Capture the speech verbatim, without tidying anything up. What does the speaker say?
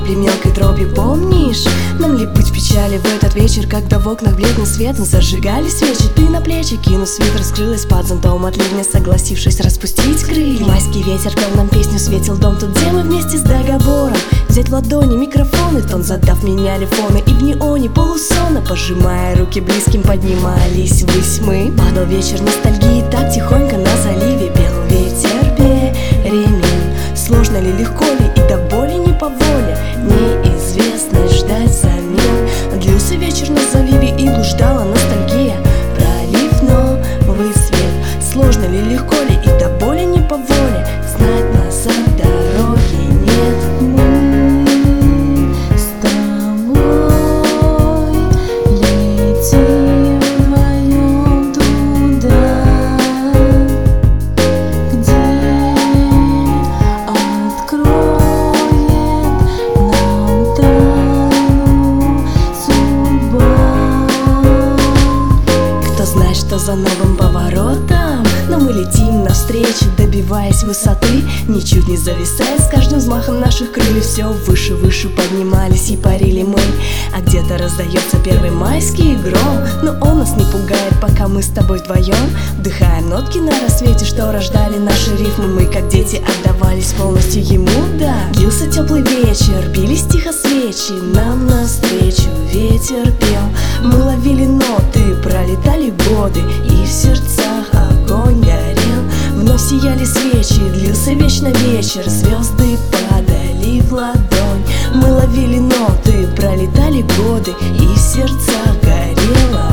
капли мелкой дроби, помнишь? Нам ли быть в печали в этот вечер, когда в окнах бледным светом зажигали свечи? Ты на плечи, кинув свитер, скрылась под зонтом от ливня, согласившись распустить крылья. Майский ветер пел нам песню, светил дом тут, где мы вместе с договором взять в ладони микрофон и тон, задав меняли фоны. И в неоне полусона, пожимая руки близким, поднимались ввысь мы. Падал вечер ностальгии, так тихонько на заливе пел ветер перемен. Сложно ли, легко ли, и до боли не по воле, неизвестно ждать замен. Длился вечер на заливе и блуждала ностальгия, пролив новый свет. Сложно ли, легко ли, и до боли не по воле, знать назад дороги нет. Мы с тобой летим вдвоем туда, где откроет нам тайну судьба. Кто знает, что за новым поворотом, но мы летим навстречу, добиваясь высоты, ничуть не зависая. С каждым взмахом наших крыльев все выше, выше поднимались и парили мы. А где-то раздается первый майский гром, но он нас не пугает, пока мы с тобой вдвоем вдыхаем нотки на рассвете, что рождали наши рифмы. Мы, как дети, отдавались полностью ему, да. Длился теплый вечер, бились тихо свечи, нам навстречу ветер пел. Мы ловили ноты, пролетали годы, и в сердцах огонь горел. Вновь сияли свечи, длился вечно вечер, звезды падали в ладонь. Мы ловили ноты, пролетали годы, и в сердцах горело